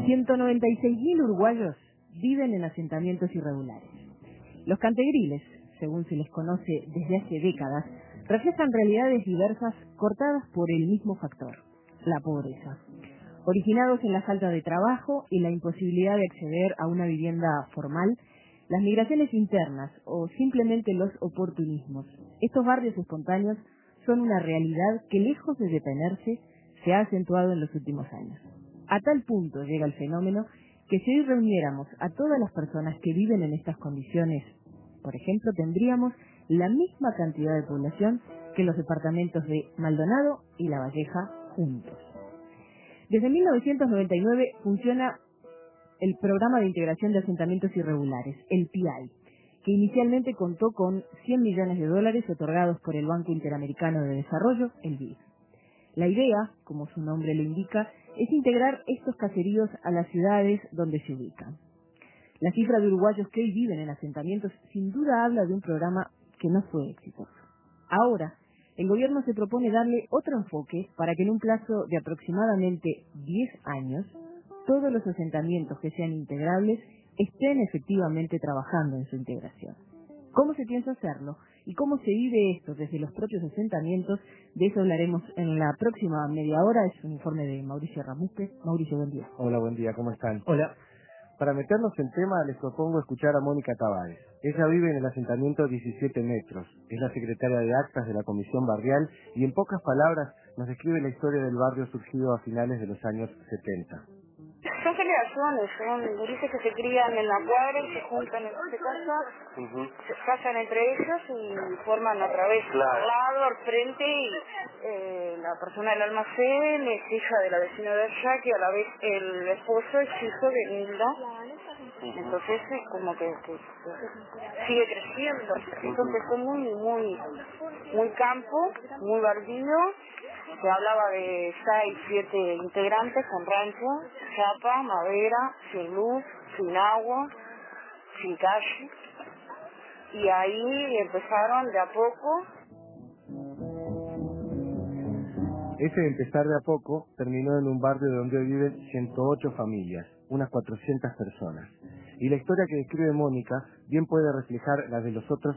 196.000 uruguayos viven en asentamientos irregulares. Los cantegriles, según se les conoce desde hace décadas, reflejan realidades diversas cortadas por el mismo factor, la pobreza. Originados en la falta de trabajo y la imposibilidad de acceder a una vivienda formal, las migraciones internas o simplemente los oportunismos, estos barrios espontáneos son una realidad que, lejos de detenerse, se ha acentuado en los últimos años. A tal punto llega el fenómeno que si hoy reuniéramos a todas las personas que viven en estas condiciones, por ejemplo, tendríamos la misma cantidad de población que los departamentos de Maldonado y La Valleja juntos. Desde 1999 funciona el Programa de Integración de Asentamientos Irregulares, el PIAI, que inicialmente contó con $100 millones otorgados por el Banco Interamericano de Desarrollo, el BID. La idea, como su nombre lo indica, es integrar estos caseríos a las ciudades donde se ubican. La cifra de uruguayos que hoy viven en asentamientos sin duda habla de un programa que no fue exitoso. Ahora, el gobierno se propone darle otro enfoque para que en un plazo de aproximadamente 10 años, todos los asentamientos que sean integrables estén efectivamente trabajando en su integración. ¿Cómo se piensa hacerlo? ¿Y cómo se vive esto desde los propios asentamientos? De eso hablaremos en la próxima media hora. Es un informe de Mauricio Ramusque. Mauricio, buen día. Hola, buen día, ¿cómo están? Hola. Para meternos en tema, les propongo escuchar a Mónica Tavares. Ella vive en el asentamiento 17 metros, es la secretaria de actas de la Comisión Barrial y en pocas palabras nos describe la historia del barrio surgido a finales de los años 70. Son generaciones, son gurises que se crían en la cuadra y se juntan en su casa, se casan entre ellos y forman otra vez al lado, al frente, y la persona del almacén es hija de la vecina de allá, que a la vez el esposo es hijo de Nilda. Entonces es como que sigue creciendo. Esto empezó muy campo, muy baldío. Se hablaba de 6, 7 integrantes con rancho, chapa, madera, sin luz, sin agua, sin calle. Y ahí empezaron de a poco. Ese empezar de a poco terminó en un barrio donde hoy viven 108 familias, unas 400 personas. Y la historia que describe Mónica bien puede reflejar la de los otros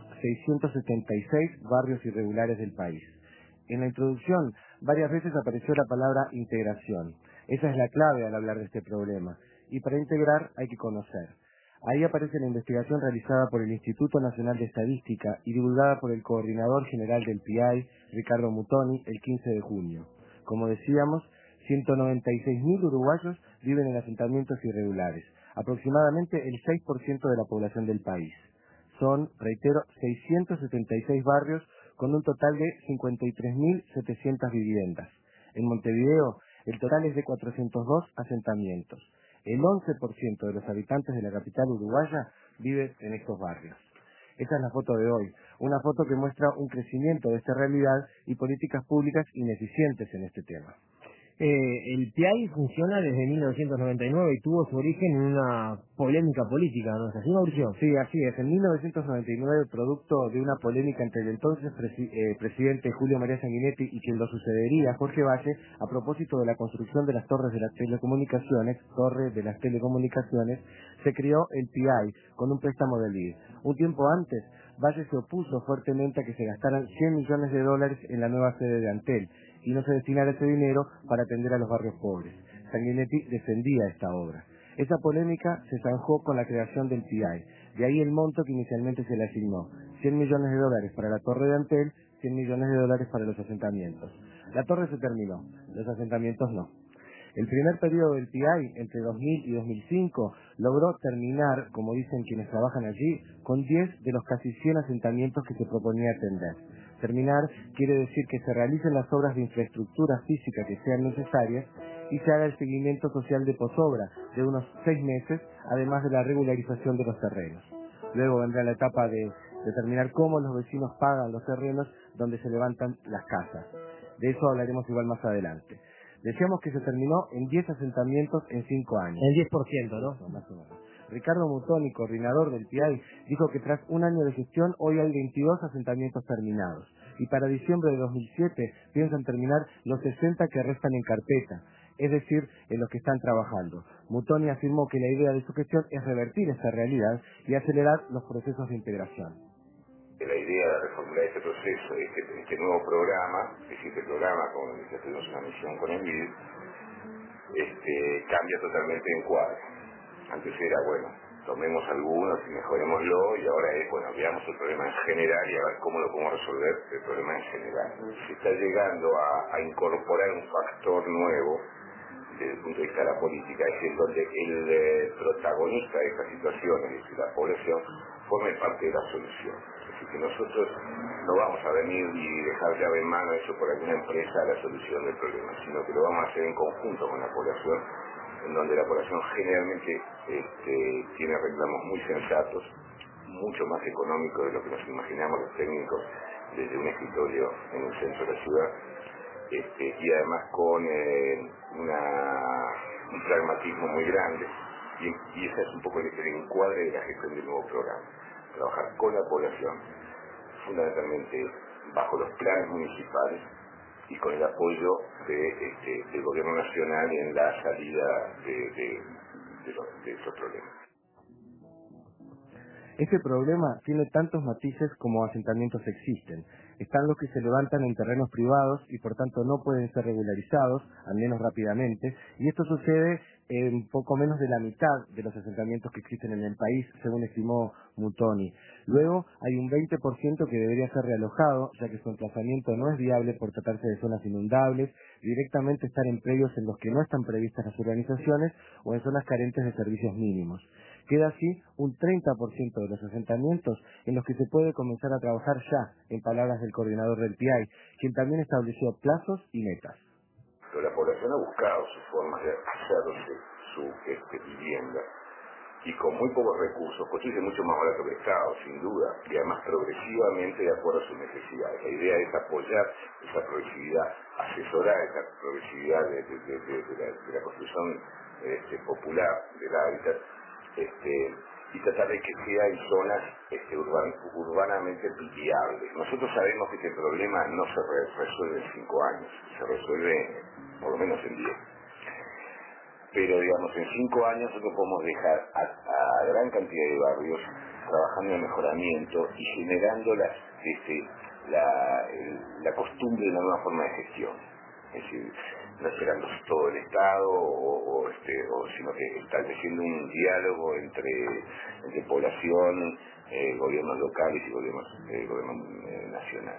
676 barrios irregulares del país. En la introducción, varias veces apareció la palabra integración. Esa es la clave al hablar de este problema. Y para integrar hay que conocer. Ahí aparece la investigación realizada por el Instituto Nacional de Estadística y divulgada por el Coordinador General del PIAI, Ricardo Mutoni, el 15 de junio. Como decíamos, 196.000 uruguayos viven en asentamientos irregulares, aproximadamente el 6% de la población del país. Son, reitero, 676 barrios con un total de 53.700 viviendas. En Montevideo, el total es de 402 asentamientos. El 11% de los habitantes de la capital uruguaya vive en estos barrios. Esta es la foto de hoy, una foto que muestra un crecimiento de esta realidad y políticas públicas ineficientes en este tema. El PIAI funciona desde 1999 y tuvo su origen en una polémica política, ¿no es así, Mauricio? Sí, así es. En 1999, producto de una polémica entre el entonces presidente Julio María Sanguinetti y quien lo sucedería, Jorge Valle, a propósito de la construcción de las torre de las telecomunicaciones, se creó el PIAI con un préstamo del BID. Un tiempo antes, Valle se opuso fuertemente a que se gastaran $100 millones en la nueva sede de Antel y no se destinara ese dinero para atender a los barrios pobres. Sanguinetti defendía esta obra. Esa polémica se zanjó con la creación del PIAI. De ahí el monto que inicialmente se le asignó: $100 millones para la torre de Antel, $100 millones para los asentamientos. La torre se terminó, los asentamientos no. El primer periodo del PIAI, entre 2000 y 2005, logró terminar, como dicen quienes trabajan allí, con 10 de los casi 100 asentamientos que se proponía atender. Terminar quiere decir que se realicen las obras de infraestructura física que sean necesarias y se haga el seguimiento social de posobra de unos 6 meses, además de la regularización de los terrenos. Luego vendrá la etapa de determinar cómo los vecinos pagan los terrenos donde se levantan las casas. De eso hablaremos igual más adelante. Decíamos que se terminó en 10 asentamientos en 5 años. El 10%, ¿no? Más o menos. Ricardo Mutoni, coordinador del PIAI, dijo que tras un año de gestión hoy hay 22 asentamientos terminados y para diciembre de 2007 piensan terminar los 60 que restan en carpeta. es decir, en los que están trabajando. Mutoni afirmó que la idea de su gestión es revertir esta realidad y acelerar los procesos de integración. La idea de reformular este proceso, este nuevo programa, es decir, este programa con el que tenemos una misión con el BID, cambia totalmente de encuadre. Antes era, bueno, tomemos algunos y mejorémoslo, y ahora es, bueno, veamos el problema en general y a ver cómo lo podemos resolver el problema en general. Se está llegando a incorporar un factor nuevo desde el punto de vista de la política, es decir, donde el protagonista de esta situación, es decir, la población, forme parte de la solución. Es decir, que nosotros no vamos a venir y dejar llave en mano hecho por alguna empresa la solución del problema, sino que lo vamos a hacer en conjunto con la población, en donde la población generalmente tiene reclamos muy sensatos, mucho más económicos de lo que nos imaginamos los técnicos desde un escritorio en el centro de la ciudad, y además con un pragmatismo muy grande, y ese es un poco el encuadre de la gestión del nuevo programa, trabajar con la población, fundamentalmente bajo los planes municipales y con el apoyo del gobierno nacional en la salida de estos problemas. Este problema tiene tantos matices como asentamientos existen. Están los que se levantan en terrenos privados y por tanto no pueden ser regularizados, al menos rápidamente, y esto sucede en poco menos de la mitad de los asentamientos que existen en el país, según estimó Mutoni. Luego hay un 20% que debería ser realojado, ya que su emplazamiento no es viable por tratarse de zonas inundables, directamente estar en predios en los que no están previstas las urbanizaciones o en zonas carentes de servicios mínimos. Queda así un 30% de los asentamientos en los que se puede comenzar a trabajar ya, en palabras del coordinador del PIAI, quien también estableció plazos y metas. Pero la población ha buscado sus formas de hacerse su vivienda, y con muy pocos recursos construye mucho más barato que el Estado, sin duda, y además progresivamente de acuerdo a sus necesidades. La idea es apoyar esa progresividad, asesorar esa progresividad de la construcción popular del hábitat, y tratar de que sea en zonas urbanamente viables. Nosotros sabemos que este problema no se resuelve en 5 años, se resuelve por lo menos en 10. Pero, digamos, en 5 años nosotros podemos dejar a gran cantidad de barrios trabajando en el mejoramiento y generando la costumbre de una nueva forma de gestión. Es decir, no esperando todo el Estado, sino que estableciendo un diálogo entre población, gobiernos locales y gobierno nacional.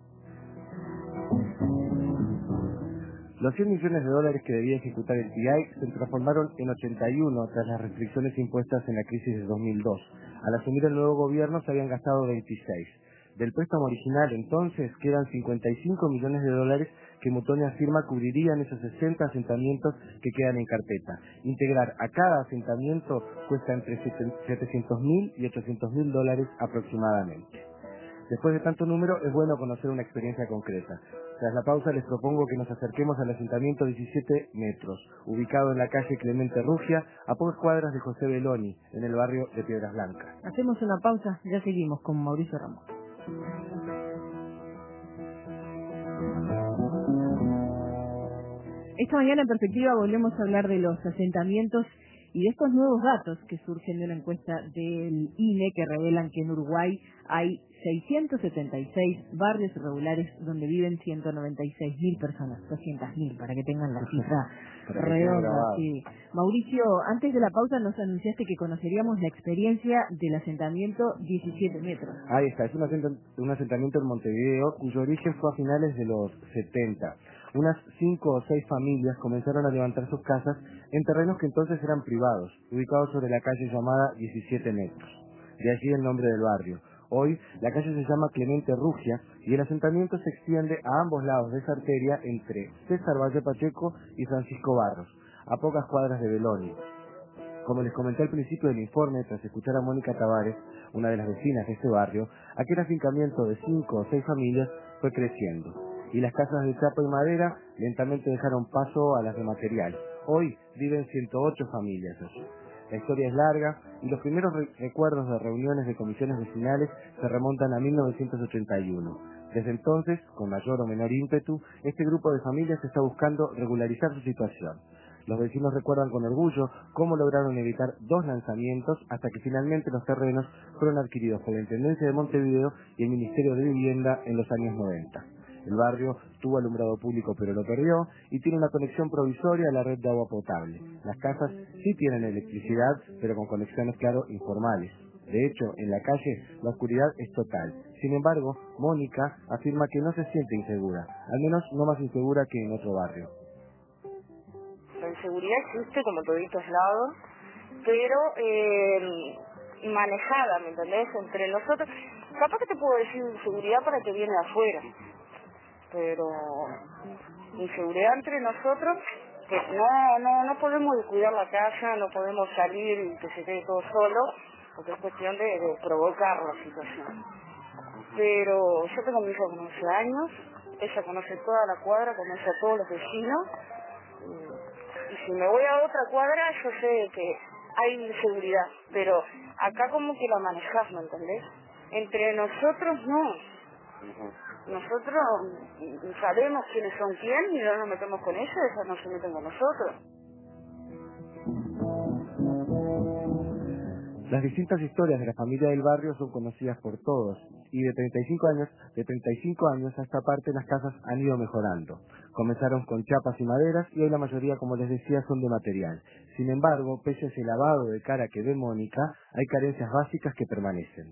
Los 100 millones de dólares que debía ejecutar el PIAI se transformaron en 81 tras las restricciones impuestas en la crisis de 2002. Al asumir el nuevo gobierno se habían gastado 26. Del préstamo original, entonces, quedan 55 millones de dólares que Mutoni afirma cubrirían esos 60 asentamientos que quedan en carpeta. Integrar a cada asentamiento cuesta entre 700.000 y 800.000 dólares aproximadamente. Después de tanto número, es bueno conocer una experiencia concreta. Tras la pausa, les propongo que nos acerquemos al asentamiento 17 metros, ubicado en la calle Clemente Rugia, a pocas cuadras de José Beloni, en el barrio de Piedras Blancas. Hacemos una pausa, ya seguimos con Mauricio Ramos. Esta mañana en Perspectiva volvemos a hablar de los asentamientos y de estos nuevos datos que surgen de una encuesta del INE que revelan que en Uruguay hay 676 barrios irregulares donde viven 196.000 personas, 200.000, para que tengan la cifra redonda. Sí. Mauricio, antes de la pausa nos anunciaste que conoceríamos la experiencia del asentamiento 17 metros. Ahí está, es un asentamiento en Montevideo cuyo origen fue a finales de los 70. Unas 5 o 6 familias comenzaron a levantar sus casas en terrenos que entonces eran privados, ubicados sobre la calle llamada 17 metros. De allí el nombre del barrio. Hoy la calle se llama Clemente Rugia y el asentamiento se extiende a ambos lados de esa arteria entre César Valle Pacheco y Francisco Barros, a pocas cuadras de Beloni. Como les comenté al principio del informe, tras escuchar a Mónica Tavares, una de las vecinas de este barrio, aquel afincamiento de 5 o 6 familias fue creciendo, y las casas de chapa y madera lentamente dejaron paso a las de material. Hoy viven 108 familias allí. La historia es larga y los primeros recuerdos de reuniones de comisiones vecinales se remontan a 1981. Desde entonces, con mayor o menor ímpetu, este grupo de familias está buscando regularizar su situación. Los vecinos recuerdan con orgullo cómo lograron evitar 2 lanzamientos hasta que finalmente los terrenos fueron adquiridos por la Intendencia de Montevideo y el Ministerio de Vivienda en los años 90. El barrio tuvo alumbrado público pero lo perdió y tiene una conexión provisoria a la red de agua potable. Las casas sí tienen electricidad, pero con conexiones, claro, informales. De hecho, en la calle la oscuridad es total. Sin embargo, Mónica afirma que no se siente insegura, al menos no más insegura que en otro barrio. La inseguridad existe como en todos lados, pero manejada, ¿me entendés? Entre nosotros, capaz que te puedo decir inseguridad para que viene de afuera, pero inseguridad entre nosotros, que no podemos descuidar la casa, no podemos salir y que se quede todo solo, porque es cuestión de provocar la situación. Pero yo tengo mi hija con 11 años, ella conoce toda la cuadra, conoce a todos los vecinos, y si me voy a otra cuadra yo sé que hay inseguridad, pero acá como que la manejás, ¿me entendés? Entre nosotros no. Nosotros sabemos quiénes son quién y no nos metemos con ellos, ellos no se meten con nosotros. Las distintas historias de la familia del barrio son conocidas por todos y de 35 años a esta parte las casas han ido mejorando. Comenzaron con chapas y maderas y hoy la mayoría, como les decía, son de material. Sin embargo, pese a ese lavado de cara que ve Mónica, hay carencias básicas que permanecen.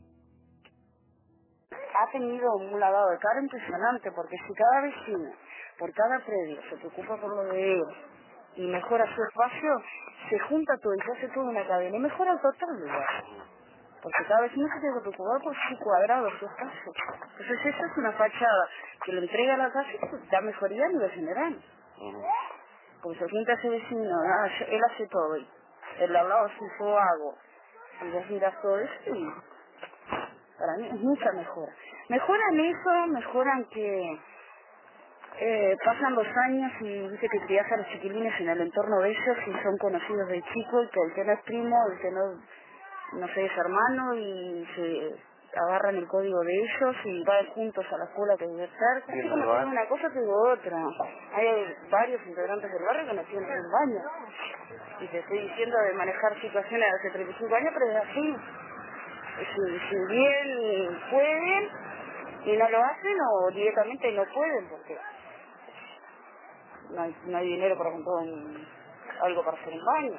Ha tenido un lavado de cara impresionante, porque si cada vecino, por cada predio, se preocupa por lo de ellos y mejora su espacio, se junta todo y se hace toda una cadena y mejora el total del barrio. Porque cada vecino se tiene que preocupar por su cuadrado, su espacio. Entonces esa es una fachada que le entrega a la casa y da mejoría a nivel general. Porque se junta ese vecino, él hace todo, y el al lado hace yo hago, y vos miras todo eso y para mí es mucha mejora. Mejoran eso, mejoran que pasan los años y dice que criás a los chiquilines en el entorno de ellos y son conocidos de chicos, y que el que no es primo, el que no sé, es hermano, y se agarran el código de ellos y van juntos a la escuela que vive cerca. Así como te digo una cosa, te digo otra. Hay varios integrantes del barrio que no tienen un baño. Y te estoy diciendo de manejar situaciones de hace 35 años, pero es así. Si bien pueden y no lo hacen, o directamente no pueden, porque no hay dinero para comprar algo para hacer un baño.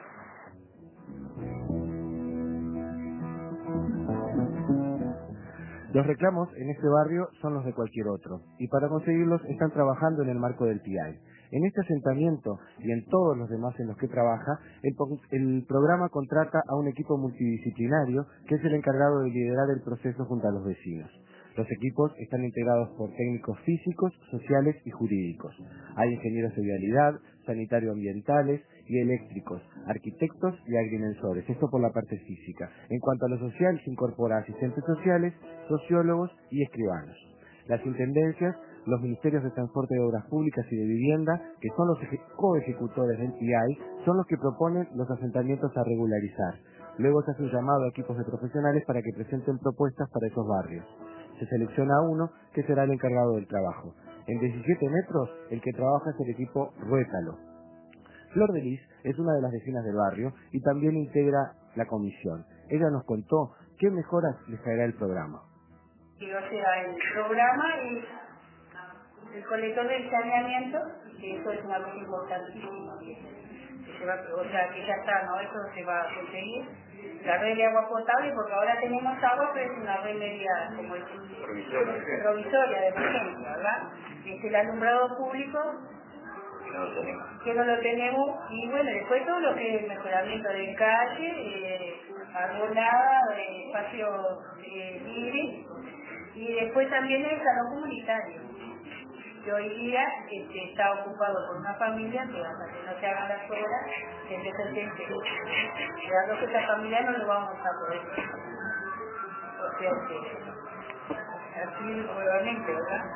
Los reclamos en este barrio son los de cualquier otro, y para conseguirlos están trabajando en el marco del PIAI. En este asentamiento y en todos los demás en los que trabaja, el programa contrata a un equipo multidisciplinario que es el encargado de liderar el proceso junto a los vecinos. Los equipos están integrados por técnicos físicos, sociales y jurídicos. Hay ingenieros de vialidad, sanitario-ambientales y eléctricos, arquitectos y agrimensores, esto por la parte física. En cuanto a lo social, se incorpora asistentes sociales, sociólogos y escribanos. Las intendencias, los ministerios de Transporte, de Obras Públicas y de Vivienda, que son los coejecutores del PIAI, son los que proponen los asentamientos a regularizar. Luego se hace un llamado a equipos de profesionales para que presenten propuestas para esos barrios. Se selecciona uno que será el encargado del trabajo. En 17 metros, el que trabaja es el equipo Ruétalo. Flor de Lis es una de las vecinas del barrio y también integra la comisión. Ella nos contó qué mejoras les traerá el programa. O sea, el programa es el colector del saneamiento, que eso es una cosa importantísima, o sea, que ya está, ¿no? Eso se va a conseguir. La red de agua potable, porque ahora tenemos agua, pero es una red media, como es provisoria de emergencia, ¿verdad? Es el alumbrado público, que no lo tenemos, y bueno, después todo lo que es el mejoramiento de calle, arbolada, espacio libre, y después también el salón comunitario, que hoy día está ocupado por una familia que hasta que no se hagan las obras, que es el templo. Dado que esta familia no lo vamos a poder. O sea que, así nuevamente, ¿verdad?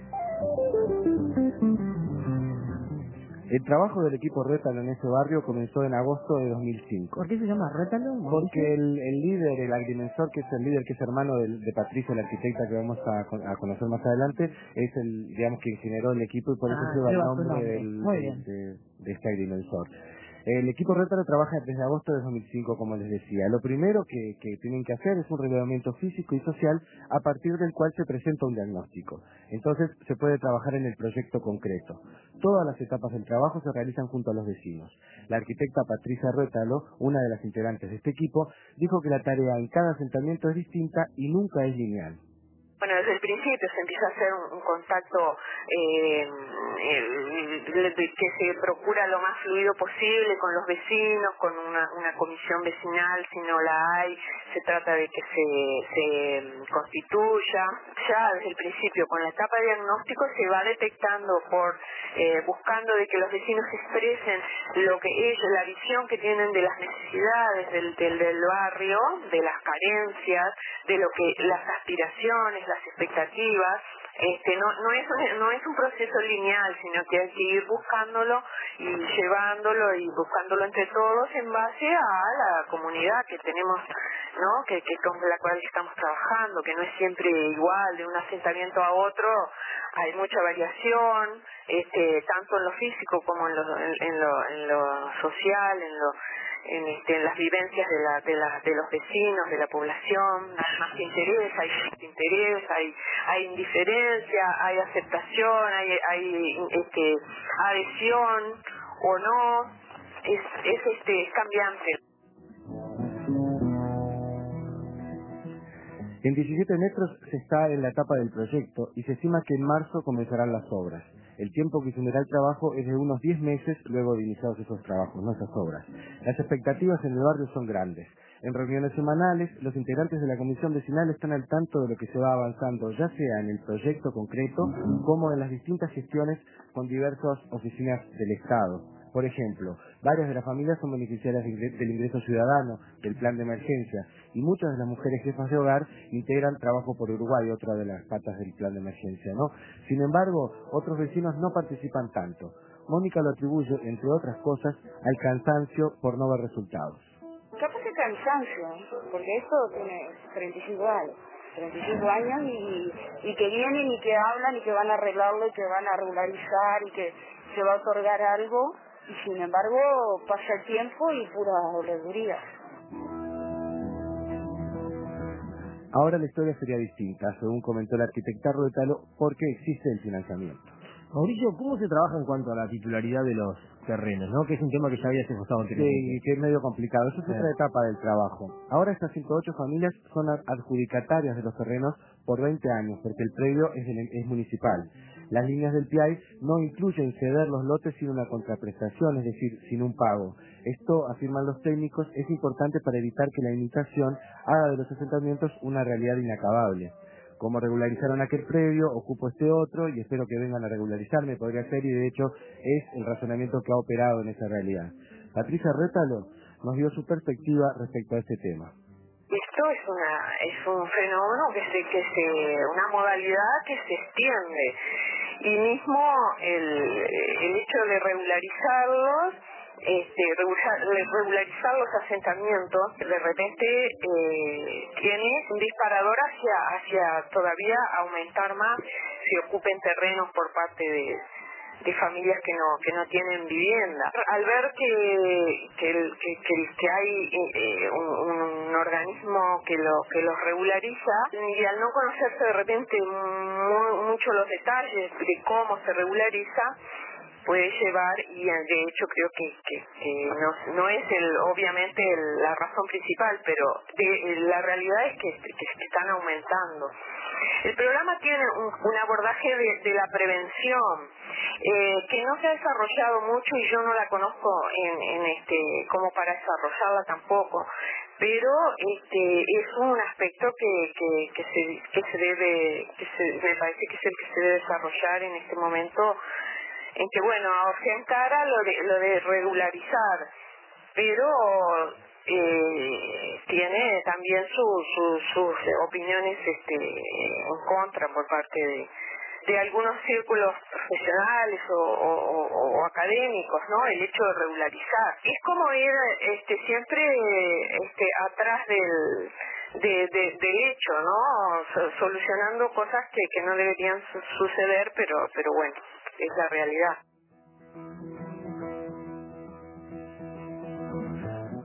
El trabajo del equipo Rétalo en ese barrio comenzó en agosto de 2005. ¿Por qué se llama Rétalo? Porque el líder, el agrimensor, que es el líder, que es hermano de Patricia, la arquitecta que vamos a conocer más adelante, es el, digamos, quien generó el equipo y por eso lleva el nombre de este agrimensor. El equipo Rétalo trabaja desde agosto de 2005, como les decía. Lo primero que tienen que hacer es un relevamiento físico y social a partir del cual se presenta un diagnóstico. Entonces se puede trabajar en el proyecto concreto. Todas las etapas del trabajo se realizan junto a los vecinos. La arquitecta Patricia Rétalo, una de las integrantes de este equipo, dijo que la tarea en cada asentamiento es distinta y nunca es lineal. Bueno, desde el principio se empieza a hacer un contacto que se procura lo más fluido posible con los vecinos, con una comisión vecinal, si no la hay, se trata de que se constituya. Ya desde el principio, con la etapa de diagnóstico, se va detectando buscando de que los vecinos expresen lo que ellos, la visión que tienen de las necesidades del barrio, de las carencias, de lo que las aspiraciones, las expectativas. No es un proceso lineal, sino que hay que ir buscándolo y llevándolo y buscándolo entre todos en base a la comunidad que tenemos, ¿no? que con la cual estamos trabajando, que no es siempre igual, de un asentamiento a otro hay mucha variación, tanto en lo físico como en lo social, en las vivencias de los vecinos, de la población. Hay más interés, hay desinterés, hay indiferencia, hay aceptación, hay adhesión o no, es cambiante. En 17 metros se está en la etapa del proyecto y se estima que en marzo comenzarán las obras. El tiempo que tendrá el trabajo es de unos 10 meses luego de iniciados esos trabajos, no esas obras. Las expectativas en el barrio son grandes. En reuniones semanales, los integrantes de la comisión vecinal están al tanto de lo que se va avanzando, ya sea en el proyecto concreto como en las distintas gestiones con diversas oficinas del Estado. Por ejemplo, varias de las familias son beneficiarias del ingreso ciudadano, del plan de emergencia, y muchas de las mujeres jefas de hogar integran Trabajo por Uruguay, otra de las patas del plan de emergencia, ¿no? Sin embargo, otros vecinos no participan tanto. Mónica lo atribuye, entre otras cosas, al cansancio por no ver resultados. Capaz que cansancio, porque esto tiene 35 años. 35 años y que vienen y que hablan y que van a arreglarlo y que van a regularizar y que se va a otorgar algo. Y sin embargo pasa el tiempo y pura doleduría. Ahora la historia sería distinta, según comentó la arquitecta Rétalo, porque existe el financiamiento. Mauricio, ¿cómo se trabaja en cuanto a la titularidad de los terrenos, ¿no? Que es un tema que ya habías esbozado anteriormente. Sí, que es medio complicado. Eso es otra etapa del trabajo. Ahora estas 108 familias son adjudicatarias de los terrenos por 20 años, porque el predio es municipal. Las líneas del PIAI no incluyen ceder los lotes sin una contraprestación, es decir, sin un pago. Esto, afirman los técnicos, es importante para evitar que la imitación haga de los asentamientos una realidad inacabable. Como regularizaron aquel predio, ocupo este otro y espero que vengan a regularizarme, podría ser, y de hecho es el razonamiento que ha operado en esa realidad. Patricia Rétalo nos dio su perspectiva respecto a este tema. Esto es un fenómeno una modalidad que se extiende, y mismo el hecho de regularizarlos, regularizar los asentamientos, de repente tiene un disparador hacia todavía aumentar más, si ocupen terrenos por parte de familias que no tienen vivienda. Al ver que hay un organismo que los regulariza, y al no conocerse de repente mucho los detalles de cómo se regulariza, puede llevar, y de hecho creo que no es obviamente la razón principal, pero la realidad es que están aumentando. El programa tiene un abordaje de la prevención que no se ha desarrollado mucho, y yo no la conozco como para desarrollarla tampoco, pero es un aspecto me parece que es el que se debe desarrollar en este momento, en que se encara lo de regularizar, pero tiene también sus opiniones en contra por parte de algunos círculos profesionales o académicos, ¿no? El hecho de regularizar es como ir siempre atrás del hecho, ¿no? Solucionando cosas que no deberían suceder, pero bueno, es la realidad.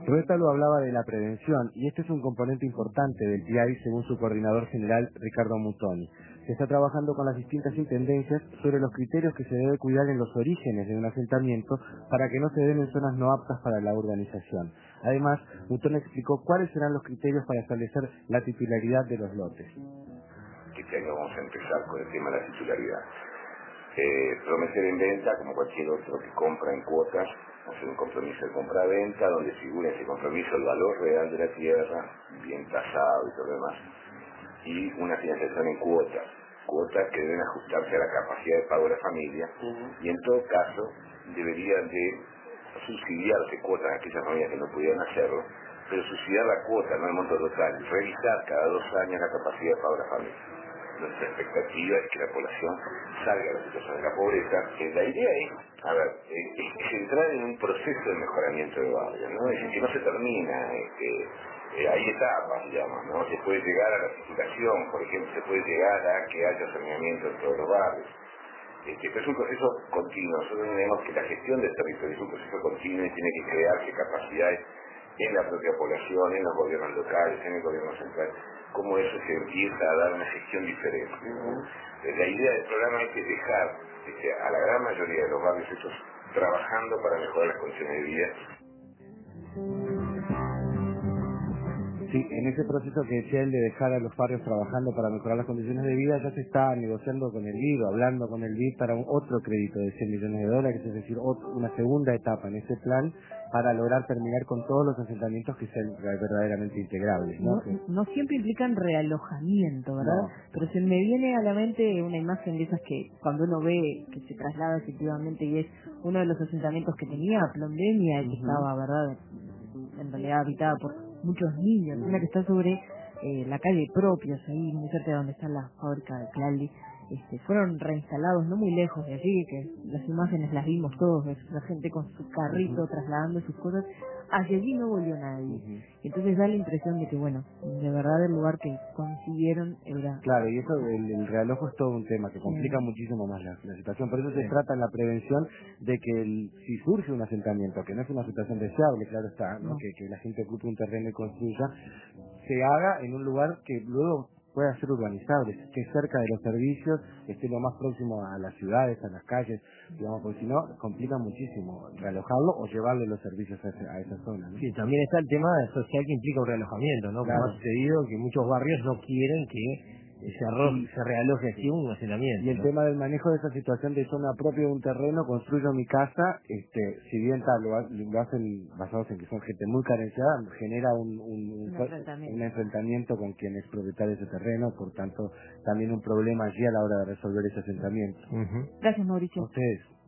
Roberta lo hablaba de la prevención, y este es un componente importante del PIAI según su coordinador general Ricardo Mutoni. Se está trabajando con las distintas intendencias sobre los criterios que se debe cuidar en los orígenes de un asentamiento para que no se den en zonas no aptas para la urbanización. Además, Mutoni explicó cuáles serán los criterios para establecer la titularidad de los lotes. Este año vamos a empezar con el tema de la titularidad. Prometer en venta, como cualquier otro que compra en cuotas, hacer un compromiso de compra-venta donde figure ese compromiso el valor real de la tierra, bien tasado y todo lo demás, y una financiación en cuotas que deben ajustarse a la capacidad de pago de la familia, y en todo caso deberían de subsidiarse cuotas a aquellas familias que no pudieran hacerlo, pero subsidiar la cuota, no el monto total, revisar cada 2 años la capacidad de pago de la familia. Nuestra expectativa es que la población salga de la situación de la pobreza. La idea es entrar en un proceso de mejoramiento de barrio, ¿no? Es decir, que no se termina, hay etapas, digamos, ¿no? Se puede llegar a la titulación, por ejemplo, se puede llegar a que haya saneamiento en todos los barrios. Pero es un proceso continuo. Nosotros entendemos que la gestión del territorio es un proceso continuo y tiene que crearse capacidades en la propia población, en los gobiernos locales, en el gobierno central, cómo eso se empieza a dar una gestión diferente. La idea del programa es dejar a la gran mayoría de los barrios estos trabajando para mejorar las condiciones de vida. Sí, en ese proceso que decía él de dejar a los barrios trabajando para mejorar las condiciones de vida, ya se está negociando con el BID, hablando con el BID para otro crédito de $100 millones, es decir, una segunda etapa en ese plan para lograr terminar con todos los asentamientos que sean verdaderamente integrables, ¿no? No siempre implican realojamiento, ¿verdad? No. Pero se me viene a la mente una imagen de esas que cuando uno ve que se traslada efectivamente y es uno de los asentamientos que tenía pandemia y que estaba, ¿verdad?, en realidad habitada por muchos niños, una que está sobre la calle Propios, ahí muy cerca de donde está la fábrica de Clalli. Fueron reinstalados no muy lejos de allí, que las imágenes las vimos todos, la gente con su carrito trasladando sus cosas, hacia allí no volvió nadie. Entonces da la impresión de que, bueno, de verdad el lugar que consiguieron era... Claro, y eso, el realojo es todo un tema que complica muchísimo más la situación. Por eso se trata en la prevención de que si surge un asentamiento, que no es una situación deseable, claro está, ¿no? Que la gente ocupe un terreno y construya, se haga en un lugar que luego pueda ser urbanizable, que cerca de los servicios, esté lo más próximo a las ciudades, a las calles, digamos, porque si no, complica muchísimo realojarlo o llevarle los servicios a esa zona, ¿no? Sí, también está el tema social que implica un realojamiento, ¿no? Claro. Como ha sucedido que muchos barrios no quieren que se realoje así un asentamiento. Y el tema del manejo de esa situación de zona propia de un terreno, construyo mi casa, si bien lo hacen basados en que son gente muy carenciada, genera un enfrentamiento con quien es propietario de ese terreno, por tanto también un problema allí a la hora de resolver ese asentamiento. Gracias, Mauricio. A ustedes.